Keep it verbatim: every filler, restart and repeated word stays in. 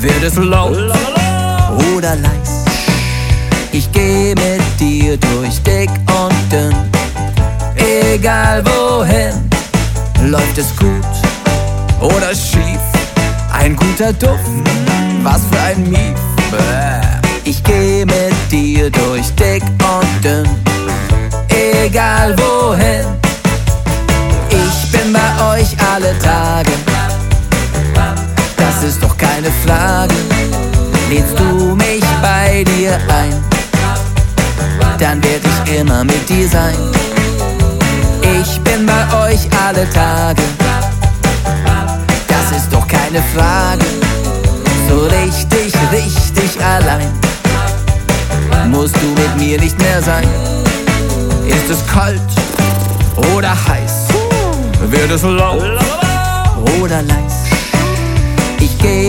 Wird es laut oder leis? Ich geh mit dir durch dick und dünn, egal wohin. Läuft es gut oder schief? Ein guter Duft, was für ein Mief. Ich geh mit dir durch dick und dünn, egal wohin. Ich bin bei euch alle Tage, das ist doch keine Frage. Lädst du mich bei dir ein, dann werd ich immer mit dir sein. Ich bin bei euch alle Tage, das ist doch keine Frage. So richtig, richtig allein musst du mit mir nicht mehr sein. Ist es kalt oder heiß? Wird es laut oder leis? Ich geh